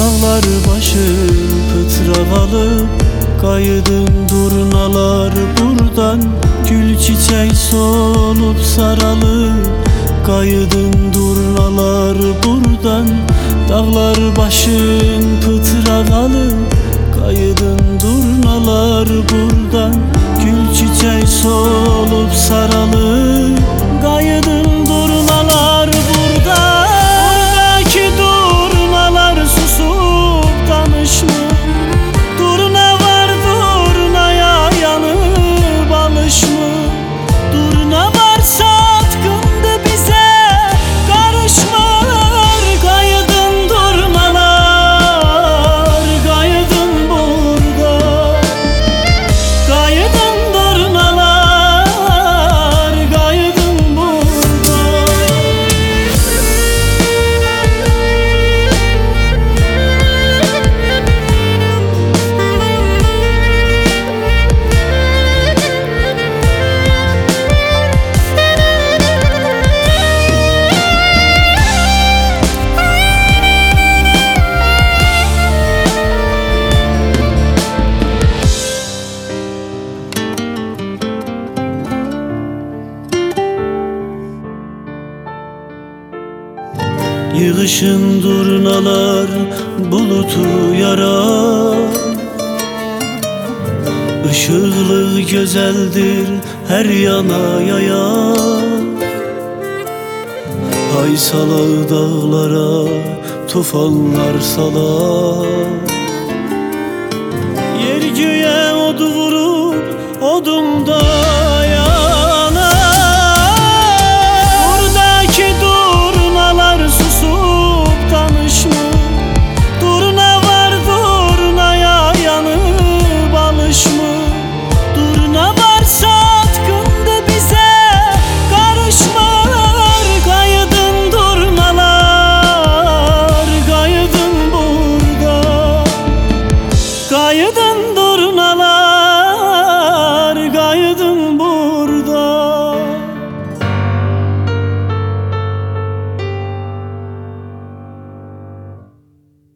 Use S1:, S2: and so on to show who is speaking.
S1: Dağlar başın pıtravalı, kayıdın durnalar buradan. Gül çiçek solup saralı, kayıdın durnalar buradan. Dağlar başın pıtravalı, kayıdın durnalar buradan. Gül çiçek solup saralı, kayıdın durnalar buradan. Buradaki durnalar susup danışmı? Durna var durnaya yanıp alışmı? Durna var satkındı bize karışmır. Kayıdın durnalar, kayıdın burada. Kayıdın durnalar, kayıdın burada. Yığışın durnalar bulutu yarar. Işıklı güzeldir her yana yayar. Ay salar dağlara tufanlar salar. Yer göğe od vurup odunda